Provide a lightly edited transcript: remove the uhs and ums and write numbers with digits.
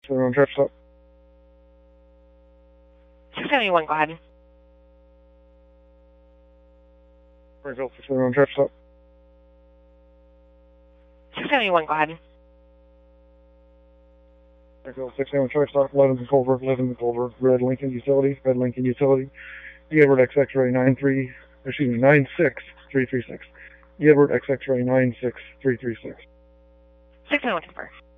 671 traffic stop. 671, go ahead. Springfield 671 traffic stop. 671, go ahead. Springfield 671 traffic stop. 11th and Culver, 11th and Culver. Red Lincoln Utility, Red Lincoln Utility. Edward X X-ray 96336. Edward X X-ray 96336. 671, confirm.